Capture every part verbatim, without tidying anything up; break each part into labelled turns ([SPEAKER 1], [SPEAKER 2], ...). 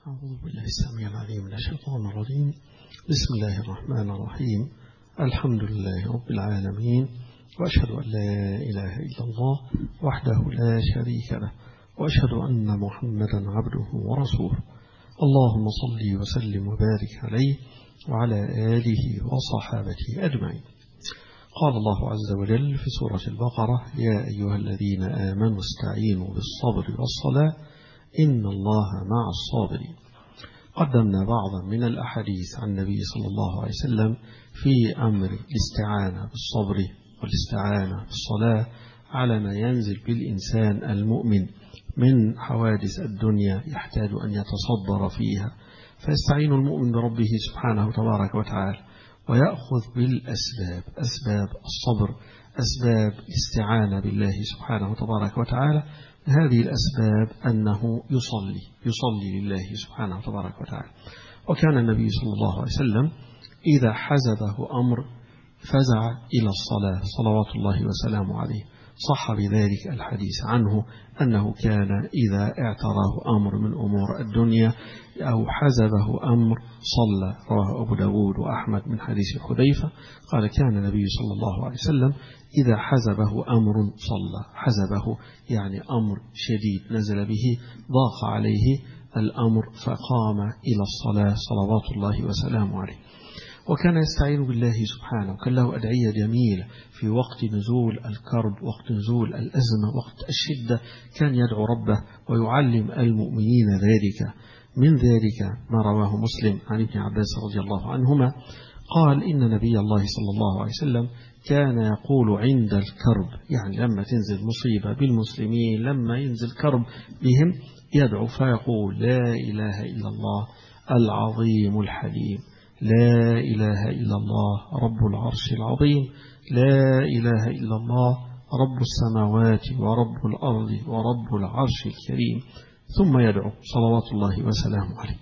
[SPEAKER 1] أعوذ بالله السميع العليم من الشيطان الرجيم. بسم الله الرحمن الرحيم. الحمد لله رب العالمين، وأشهد أن لا إله إلا الله وحده لا شريك له، وأشهد أن محمدا عبده ورسوله. اللهم صل وسلم وبارك عليه وعلى آله وصحابته أجمعين. قال الله عز وجل في سورة البقرة: يا أيها الذين آمنوا استعينوا بالصبر والصلاة إن الله مع الصابرين. قدمنا بعضا من الأحاديث عن النبي صلى الله عليه وسلم في أمر الاستعانة بالصبر والاستعانة بالصلاة على ما ينزل بالإنسان المؤمن من حوادث الدنيا يحتاج أن يتصبر فيها، فيستعين المؤمن بربه سبحانه تبارك وتعالى ويأخذ بالأسباب، أسباب الصبر، أسباب الاستعانة بالله سبحانه تبارك وتعالى. هذه الأسباب أنه يصلي يصلي لله سبحانه تبارك وتعالى. وكان النبي صلى الله عليه وسلم إذا حزبه أمر فزع إلى الصلاة صلوات الله وسلامه عليه. صح بذلك الحديث عنه أنه كان إذا اعتراه أمر من أمور الدنيا أو حزبه أمر صلى. رواه أبو داود وأحمد من حديث حذيفة قال: كان النبي صلى الله عليه وسلم إذا حزبه أمر صلى. حزبه يعني أمر شديد نزل به، ضاق عليه الأمر فقام إلى الصلاة صلوات الله وسلامه عليه. وكان يستعين بالله سبحانه، وكان له أدعية جميلة في وقت نزول الكرب، وقت نزول الأزمة، وقت الشدة، كان يدعو ربه ويعلم المؤمنين ذلك. من ذلك ما رواه مسلم عن ابن عباس رضي الله عنهما قال: إن نبي الله صلى الله عليه وسلم كان يقول عند الكرب، يعني لما تنزل مصيبة بالمسلمين، لما ينزل كرب بهم، يدعو فيقول: لا إله إلا الله العظيم الحليم، لا إله إلا الله رب العرش العظيم، لا إله إلا الله رب السماوات ورب الأرض ورب العرش الكريم. ثم يدعو صلوات الله وسلامه عليه.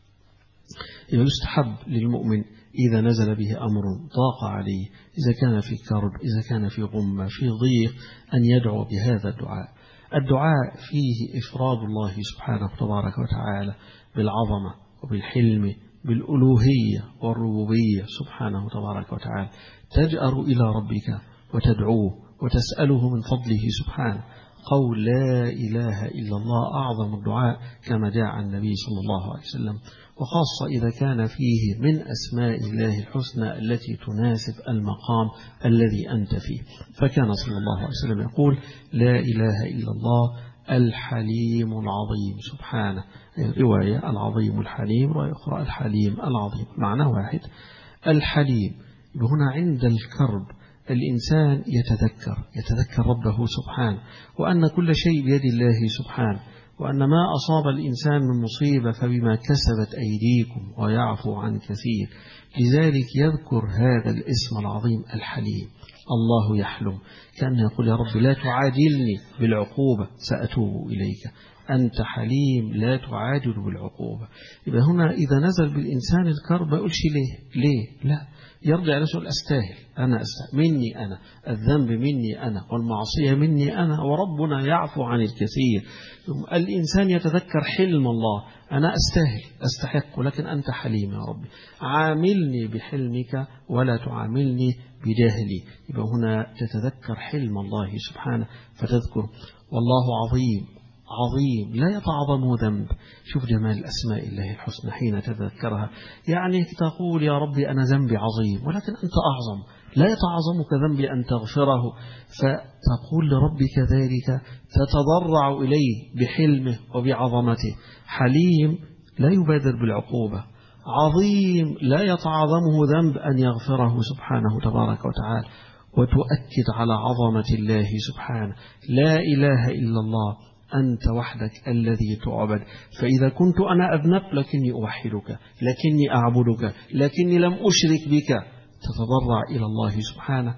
[SPEAKER 1] يستحب للمؤمن إذا نزل به أمر ضاق عليه، إذا كان في كرب، إذا كان في غمة، في ضيق، أن يدعو بهذا الدعاء. الدعاء فيه إفراد الله سبحانه تبارك وتعالى بالعظمة وبالحلم، بالألوهية والربوبية سبحانه تبارك وتعالى. تجأر إلى ربك وتدعوه وتسأله من فضله سبحانه. قول لا إله إلا الله أعظم الدعاء كما جاء عن النبي صلى الله عليه وسلم، وخاصة إذا كان فيه من أسماء الله الحسنى التي تناسب المقام الذي أنت فيه. فكان صلى الله عليه وسلم يقول: لا إله إلا الله الحليم العظيم سبحانه. رواية العظيم الحليم، رواية أخرى الحليم العظيم، معنى واحد. الحليم هنا عند الكرب الإنسان يتذكر يتذكر ربه سبحانه، وأن كل شيء بيد الله سبحانه، وأن ما أصاب الإنسان من مصيبة فبما كسبت أيديكم ويعفو عن كثير. لذلك يذكر هذا الاسم العظيم الحليم. الله يحلم، كأنه يقول: يا رب لا تعاجلني بالعقوبة، سأتوب إليك، أنت حليم لا تعاجل بالعقوبة. يبقى هنا إذا نزل بالإنسان الكرب ما يقولش ليه ليه لا، يرجع يقول: أستاهل، أنا أستاهل، مني أنا، الذنب مني أنا، والمعصية مني أنا، وربنا يعفو عن الكثير. الإنسان يتذكر حلم الله: أنا أستاهل أستحق، لكن أنت حليم يا ربي، عاملني بحلمك ولا تعاملني بجاهلي. يبقى هنا تتذكر حلم الله سبحانه فتذكر. والله عظيم عظيم لا يتعظم ذنب. شوف جمال أسماء الله الحسنى حين تذكرها، يعني تقول: يا ربي أنا ذنبي عظيم، ولكن أنت أعظم، لا يتعظمك ذنبي أن تغفره، فتقول لربك ذلك، تتضرع إليه بحلمه وبعظمته. حليم لا يبادر بالعقوبة، عظيم لا يتعظمه ذنب أن يغفره سبحانه تبارك وتعالى. وتؤكد على عظمة الله سبحانه. لا إله إلا الله أنت وحدك الذي تعبد. فإذا كنت أنا أذنب لكني أوحدك، لكني أعبدك، لكني لم أشرك بك، تتضرع إلى الله سبحانه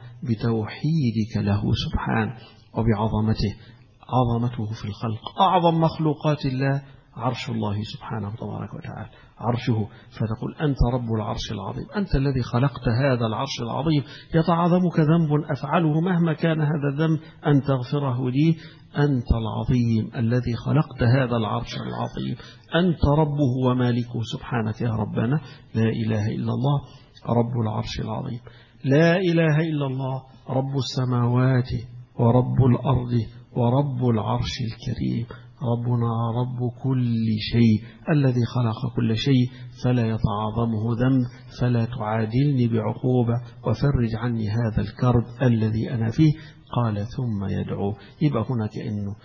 [SPEAKER 1] بتوحيدك له سبحانه وبعظمته. عظمته في الخلق، أعظم مخلوقات الله عرش الله سبحانه تبارك وتعالى عرشه، فتقول أنت رب العرش العظيم، أنت الذي خلقت هذا العرش العظيم، يتعاظمك ذنب أفعله مهما كان هذا الذنب أن تغفره لي، أنت العظيم الذي خلقت هذا العرش العظيم، أنت ربه ومالكه سبحانك يا ربنا. لا إله إلا الله رب العرش العظيم، لا إله إلا الله رب السماوات ورب الأرض ورب العرش الكريم، ربنا رب كل شيء الذي خلق كل شيء، فلا يتعاظمه ذنب، فلا تعادلني بعقوبة، وفرج عني هذا الكرب الذي أنا فيه. قال ثم يدعو. يبقى هنا كأنه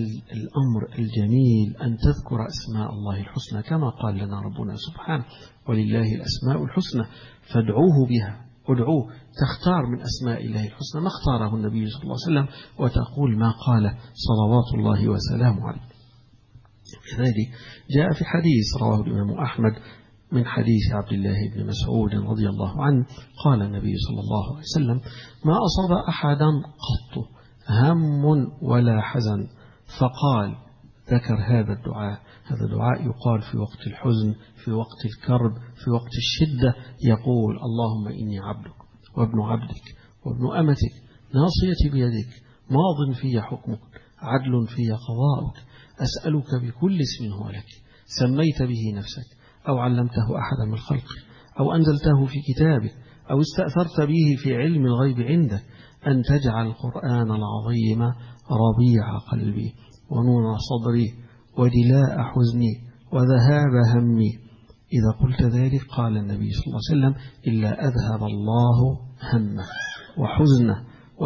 [SPEAKER 1] الأمر الجميل أن تذكر أسماء الله الحسنى كما قال لنا ربنا سبحانه ولله الأسماء الحسنى فادعوه بها. ادعوه، تختار من أسماء الله الحسنى ما اختاره النبي صلى الله عليه وسلم وتقول ما قال صلوات الله وسلامه عليه. كذلك جاء في حديث رواه الإمام أحمد من حديث عبد الله بن مسعود رضي الله عنه قال النبي صلى الله عليه وسلم ما أصاب أحدا قط هم ولا حزن فقال، ذكر هذا الدعاء. هذا الدعاء يقال في وقت الحزن، في وقت الكرب، في وقت الشدة، يقول اللهم إني عبدك وابن عبدك وابن أمتك ناصيتي بيدك ماض في حكمك عدل في قضاؤك أسألك بكل اسم هو لك سميت به نفسك أو علمته أحدا من خلقك أو أنزلته في كتابك أو استأثرت به في علم الغيب عندك أن تجعل القرآن العظيم ربيع قلبي ونور صدري ودلاء حزني وذهاب همي. إذا قلت ذلك قال النبي صلى الله عليه وسلم إلا أذهب الله همه وحزنه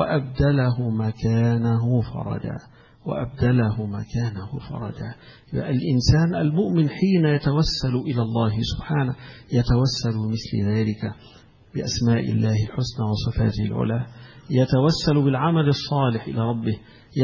[SPEAKER 1] وأبدله مكانه فرجا وأبدله مكانه فرجا. الإنسان المؤمن حين يتوسل إلى الله سبحانه يتوسل مثل ذلك بأسماء الله الحسنى وصفاته العلى، يتوسل بالعمل الصالح إلى ربه،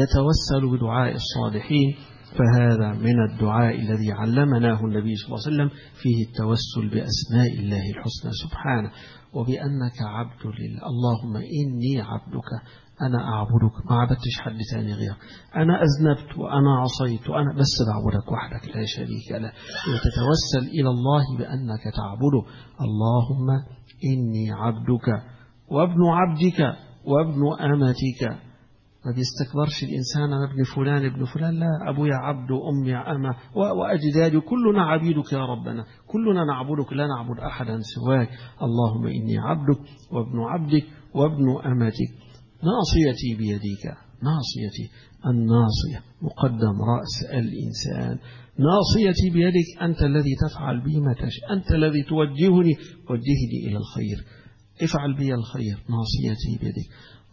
[SPEAKER 1] يتوسل بدعاء الصالحين. فهذا من الدعاء الذي علمناه النبي صلى الله عليه وسلم فيه التوسل بأسماء الله الحسنى سبحانه وبأنك عبد لله. اللهم إني عبدك أنا أعبدك، ما عبدتش حد ثاني غيرك، أنا أذنبت وأنا عصيت وأنا بس بعبدك وحدك لا شريك له. وتتوسل إلى الله بأنك تعبده. اللهم إني عبدك وابن عبدك وابن أمتك. ما بيستكبرش الإنسان أنا ابن فلان ابن فلان، لا، أبويا عبد وأمي أمة وأجدادي كلنا عبيدك يا ربنا، كلنا نعبدك لا نعبد أحدا سواك. اللهم إني عبدك وابن عبدك وابن أمتك ناصيتي بيديك. ناصيتي، الناصية مقدم رأس الإنسان. ناصيتي بيدك، أنت الذي تفعل بي ما تشاء، أنت الذي توجهني، وجهني إلى الخير، افعل بي الخير. ناصيتي بيدك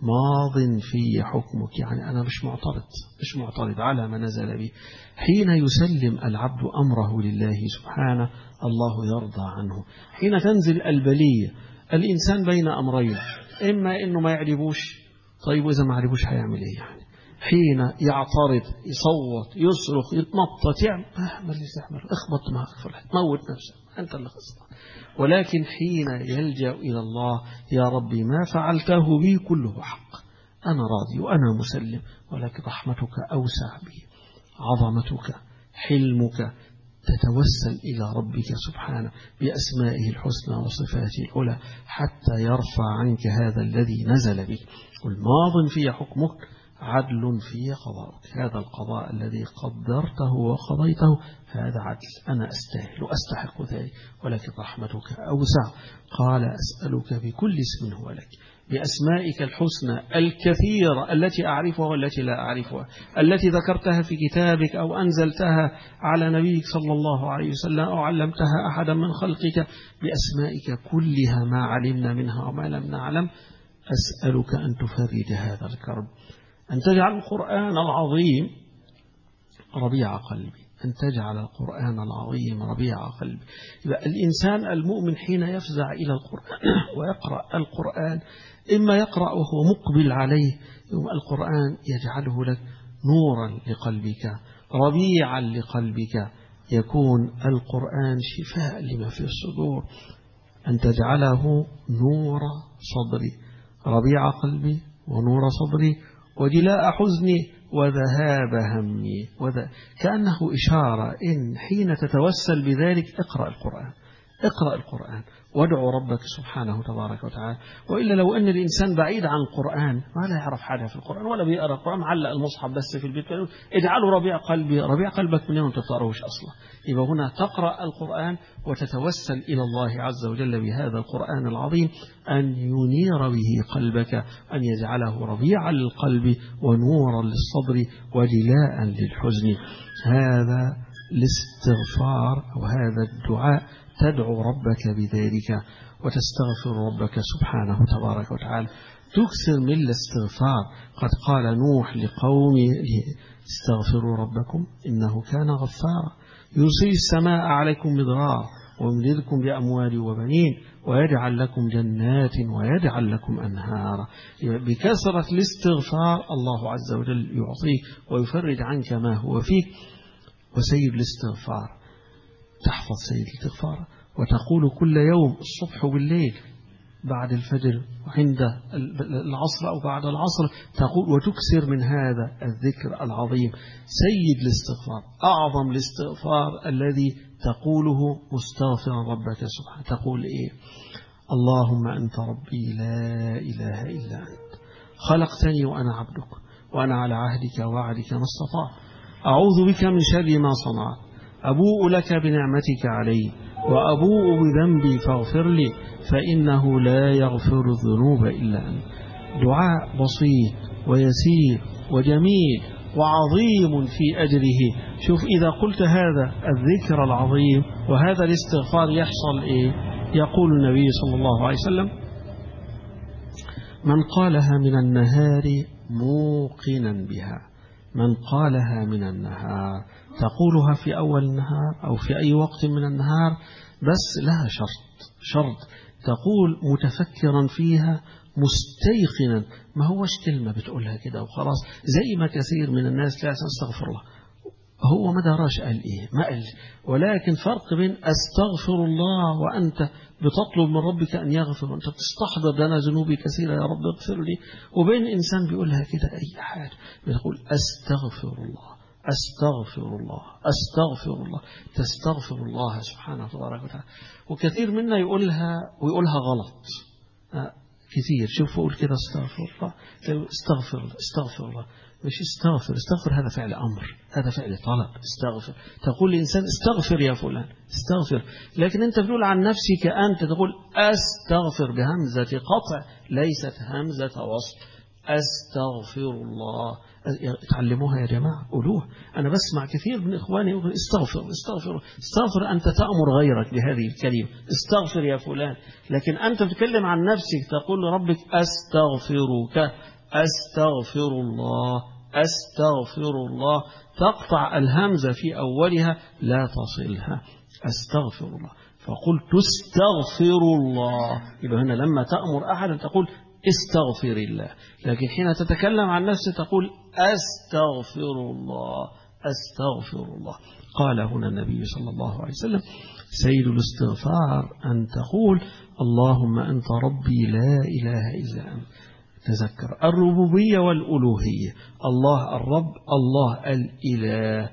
[SPEAKER 1] ماض في حكمك، يعني أنا مش معترض مش معترض على ما نزل به. حين يسلم العبد أمره لله سبحانه الله يرضى عنه. حين تنزل البلية الإنسان بين أمرين، إما إنه ما يعرفوش، طيب وإذا ما عرفوش هيعمل إيه يعني؟ حين يعترض يصوت يصرخ يتنطط يعمل ما اللي يستحمل، اخبط معك فرح تموت نفسك أنت اللي خسران. ولكن حين يلجأ إلى الله يا ربي ما فعلته بي كله حق، أنا راضي وأنا مسلم، ولكن رحمتك أوسع بي، عظمتك حلمك. تتوسل إلى ربك سبحانه بأسمائه الحسنى وصفاته العلى حتى يرفع عنك هذا الذي نزل بك. والماض في حكمك عدل في قضاءك، هذا القضاء الذي قدرته وقضيته هذا عدل، أنا أستاهل وأستحق ذلك، ولكن رحمتك أوسع. قال أسألك بكل اسم هو لك، بأسمائك الحسنى الكثيرة التي أعرفها والتي لا أعرفها، التي ذكرتها في كتابك أو أنزلتها على نبيك صلى الله عليه وسلم أو علمتها أحدا من خلقك، بأسمائك كلها ما علمنا منها وما لم نعلم. أسألك أن تفرج هذا الكرب، أن تجعل القرآن العظيم ربيع قلبي، أن تجعل القرآن العظيم ربيع قلبي. يبقى الإنسان المؤمن حين يفزع إلى القرآن ويقرأ القرآن، إما يقرأ وهو مقبل عليه، يوم القرآن يجعله لك نورا لقلبك ربيعا لقلبك، يكون القرآن شفاء لما في الصدور. أن تجعله نور صدري، ربيع قلبي ونور صدري ودلاء حزني وذهاب همي وذ... كأنه إشارة إن حين تتوسل بذلك اقرأ القرآن، اقرأ القرآن وادعو ربك سبحانه تبارك وتعالى. وإلا لو أن الإنسان بعيد عن القرآن ما لا يعرف حاجة في القرآن ولا بيقرأ القرآن، معلق المصحف بس في البيت، اجعله ربيع قلبي. ربيع قلبك من يوم تقرأوش أصلا. يبقى هنا تقرأ القرآن وتتوسل إلى الله عز وجل بهذا القرآن العظيم أن ينير به قلبك، أن يجعله ربيعا للقلب ونورا للصدر وجلاء للحزن. هذا الاستغفار أو هذا الدعاء تدعو ربك بذلك وتستغفر ربك سبحانه تبارك وتعالى. تكثر من الاستغفار. قد قال نوح لقومه استغفروا ربكم إنه كان غفارا يرسل السماء عليكم مدرارا ويمددكم بأموال وبنين ويجعل لكم جنات ويجعل لكم أنهارا. بكثرة الاستغفار الله عز وجل يعطيك ويفرج عنك ما هو فيك. وسيد الاستغفار تحفظ سيد الاستغفار وتقول كل يوم الصبح وبالليل بعد الفجر وعند العصر أو بعد العصر تقول وتكسر من هذا الذكر العظيم. سيد الاستغفار أعظم الاستغفار الذي تقوله مستغفرا ربك سبحانه. تقول إيه؟ اللهم أنت ربي لا إله إلا أنت خلقتني وأنا عبدك وأنا على عهدك ووعدك ما استطعت أعوذ بك من شر ما صنعت أبوء لك بنعمتك علي وأبوء بذنبي فاغفر لي فإنه لا يغفر الذنوب إلا أنت. دعاء بسيط ويسير وجميل وعظيم في أجره. شوف إذا قلت هذا الذكر العظيم وهذا الاستغفار يحصل إيه؟ يقول النبي صلى الله عليه وسلم من قالها من النهار موقنا بها، من قالها من النهار تقولها في أول النهار أو في أي وقت من النهار، بس لها شرط شرط تقول متفكرا فيها مستيقنا، ما هوش كلمة بتقولها كده وخلاص زي ما كثير من الناس لا استغفر الله هو ما دراش قال إيه ما قال. ولكن فرق بين أستغفر الله وأنت بتطلب من ربك أن يغفر وأنت بتستحضر لنا ذنوبي كثيرة يا رب اغفر لي، وبين إنسان بيقولها كده أي حاجة بيقول أستغفر الله أستغفر الله أستغفر الله تستغفر الله سبحانه وتعالى. وكثير منا يقولها ويقولها غلط آه كثير. شوف أقول كده استغفر الله استغفر الله استغفر الله مش استغفر. استغفر هذا فعل أمر، هذا فعل طلب. استغفر تقول لإنسان استغفر يا فلان استغفر، لكن أنت بتقول عن نفسك أنت تقول أستغفر بهمزة قطع ليست همزة وصل. أستغفر الله. تعلموها يا جماعة قولوها. أنا بسمع كثير من إخواني يقول استغفر استغفر استغفر. أنت تأمر غيرك بهذه الكلمة استغفر يا فلان، لكن أنت تتكلم عن نفسك تقول لربك أستغفرك أستغفر الله أستغفر الله. تقطع الهمزة في أولها لا تصلها. أستغفر الله فقلت استغفر الله. يبقى هنا لما تأمر أحد تقول استغفر الله، لكن حين تتكلم عن نفسك تقول أستغفر الله أستغفر الله. قال هنا النبي صلى الله عليه وسلم سيد الاستغفار أن تقول اللهم أنت ربي لا إله إلا أنت. تذكر الربوبية والألوهية، الله الرب الله الإله.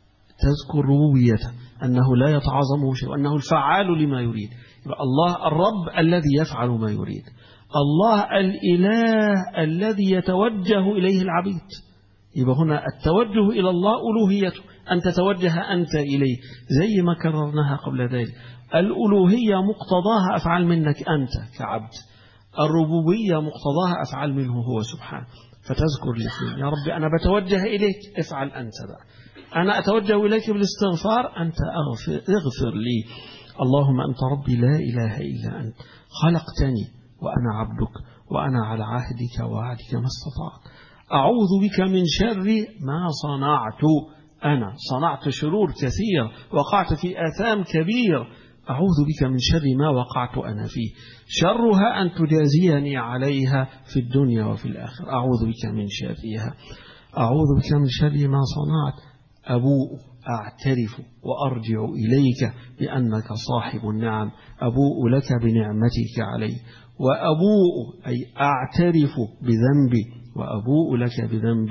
[SPEAKER 1] تذكر ربوبيته أنه لا يتعظمه شيء وأنه الفعال لما يريد. يبقى الله الرب الذي يفعل ما يريد، الله الإله الذي يتوجه إليه العبيد. يبقى هنا التوجه إلى الله ألوهيته، أن تتوجه أنت إليه زي ما كررناها قبل ذلك. الألوهية مقتضاها أفعال منك أنت كعبد، الربوبية مقتضاها أفعال منه هو سبحانه. فتذكر الاثنين يا رب أنا بتوجه إليك افعل أنت بقى. أنا أتوجه إليك بالاستغفار أنت أغفر, اغفر لي. اللهم أنت ربي لا إله إلا أنت خلقتني وأنا عبدك وأنا على عهدك ووعدك ما استطعت أعوذ بك من شر ما صنعت. أنا صنعت شرور كثير وقعت في آثام كبير، أعوذ بك من شر ما وقعت أنا فيه، شرها أن تجازيني عليها في الدنيا وفي الآخرة. أعوذ بك من شرها. أعوذ بك من شر ما صنعت أبوء أعترف وأرجع إليك بأنك صاحب النعم، أبوء لك بنعمتك علي وأبوء أي أعترف بذنبي وأبوء لك بذنبي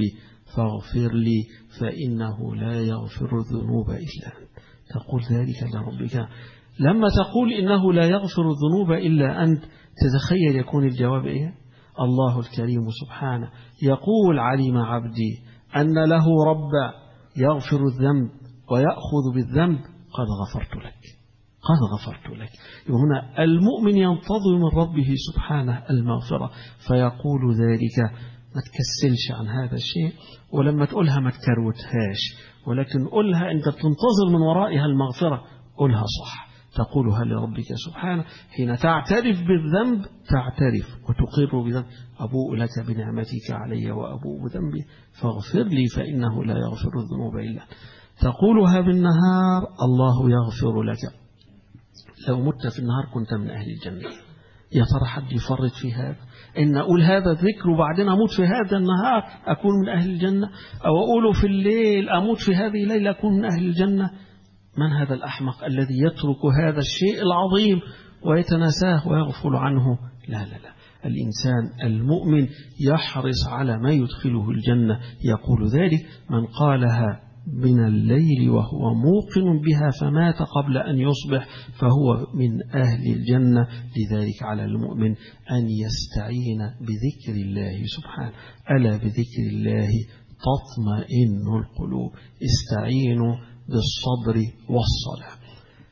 [SPEAKER 1] فاغفر لي فإنه لا يغفر الذنوب إلا أنت. تقول ذلك لربك. لما تقول إنه لا يغفر الذنوب إلا أنت، تتخيل يكون الجواب إيه؟ الله الكريم سبحانه يقول: علم عبدي أن له رب يغفر الذنب ويأخذ بالذنب، قد غفرت لك، قد غفرت لك. وهنا المؤمن ينتظر من ربه سبحانه المغفرة، فيقول ذلك. ما تكسلش عن هذا الشيء، ولما تقولها ما تكروتهاش، ولكن قولها أنت بتنتظر من ورائها المغفرة، قولها صح، تقولها لربك سبحانه. حين تعترف بالذنب تعترف وتقر بذنب: أبوء لك بنعمتك علي وأبوء بذنبي فاغفر لي فإنه لا يغفر الذنوب إلا. تقولها بالنهار: الله يغفر لك. لو مت في النهار كنت من أهل الجنة. يا ترى حد يفرط في هذا؟ إن أقول هذا الذكر وبعدين أموت في هذا النهار أكون من أهل الجنة، أو أقوله في الليل أموت في هذه الليلة أكون من أهل الجنة. من هذا الأحمق الذي يترك هذا الشيء العظيم ويتناساه ويغفل عنه؟ لا لا لا، الإنسان المؤمن يحرص على ما يدخله الجنة. يقول ذلك: من قالها من الليل وهو موقن بها فمات قبل أن يصبح فهو من أهل الجنة. لذلك على المؤمن أن يستعين بذكر الله سبحانه. ألا بذكر الله تطمئن القلوب. استعينوا بالصبر والصلاة.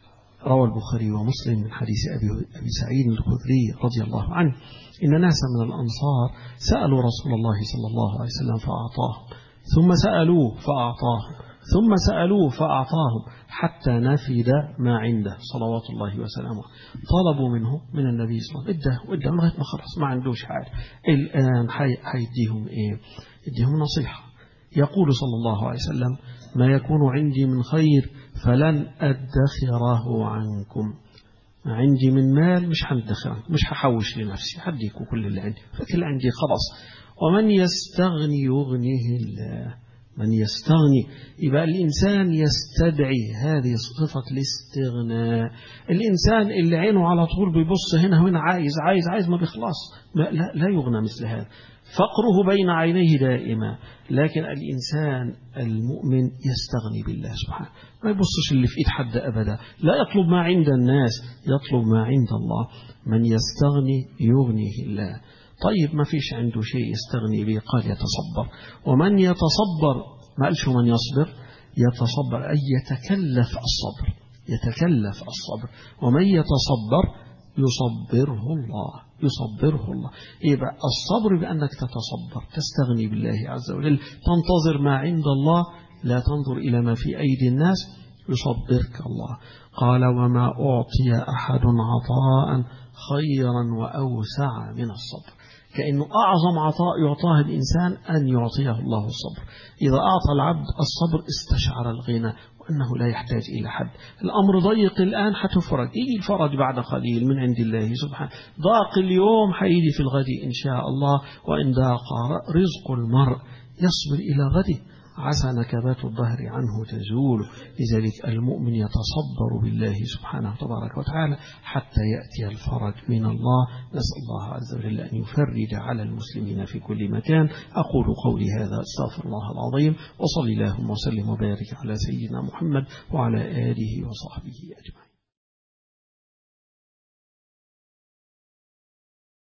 [SPEAKER 1] روى البخاري ومسلم من حديث أبي سعيد الخدري رضي الله عنه: إن ناسا من الأنصار سألوا رسول الله صلى الله عليه وسلم فأعطاهم، ثم سألوه فأعطاهم، ثم سألوه فأعطاهم، حتى نفد ما عنده صلوات الله وسلامه. طلبوا منه من النبي صلى الله عليه وسلم: إده إده لغاية ما خلص ما عندوش حاجة، الآن حيديهم إيه؟ يديهم نصيحة. يقول صلى الله عليه وسلم: ما يكون عندي من خير فلن أدخره عنكم. عندي من مال مش هندخره، مش هحوش لنفسي، هديكم كل اللي عندي، فكل اللي عندي خلاص. ومن يستغني يغنيه الله. من يستغني، يبقى الإنسان يستدعي هذه صفة الاستغناء. الإنسان اللي عينه على طول بيبص هنا وهنا، عايز عايز عايز ما بيخلص، لا, لا يغنى مثل هذا. فقره بين عينيه دائما. لكن الإنسان المؤمن يستغني بالله سبحانه، ما يبصش اللي في إيد حد أبدا، لا يطلب ما عند الناس، يطلب ما عند الله. من يستغني يغنيه الله. طيب ما فيش عنده شيء يستغني به، قال يتصبر. ومن يتصبر، ما قالش من يصبر، يتصبر أي يتكلف الصبر، يتكلف الصبر. ومن يتصبر يصبره الله، يصبره الله. يبقى الصبر بأنك تتصبر، تستغني بالله عز وجل، تنتظر ما عند الله، لا تنظر إلى ما في أيدي الناس، يصبرك الله. قال: وما أعطي أحد عطاء خيرا وأوسع من الصبر. كأنه أعظم عطاء يعطاه الإنسان أن يعطيه الله الصبر. إذا أعطى العبد الصبر استشعر الغنى وأنه لا يحتاج إلى حد. الأمر ضيق الآن، حتفرج، يجي الفرج بعد قليل من عند الله سبحانه. ضاق اليوم حيجي في الغد إن شاء الله. وإن ضاق رزق المرء يصبر إلى غده، عسى نكبات الظهر عنه تزول. لذلك المؤمن يتصبر بالله سبحانه تبارك وتعالى حتى يأتي الفرج من الله. نسأل الله عز وجل أن يفرج على المسلمين في كل مكان. أقول قولي هذا، استغفر الله العظيم، وصلي اللهم وسلم وبارك على سيدنا محمد وعلى آله وصحبه أجمعين.